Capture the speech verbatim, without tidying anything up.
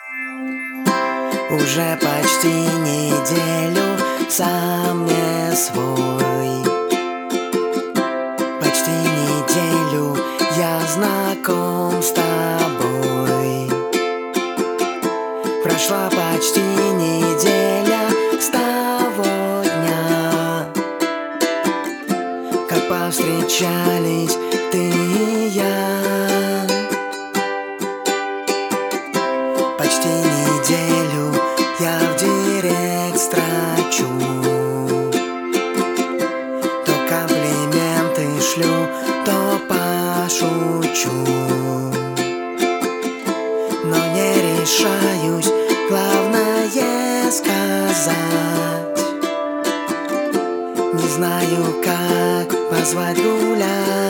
Уже почти неделю сам не свой. Почти неделю я знаком с тобой. Прошла почти неделя с того дня, как повстречались ты и я. Почти неделю я в директ строчу, то комплименты шлю, то пошучу, но не решаюсь главное сказать. Не знаю, как позвать гулять.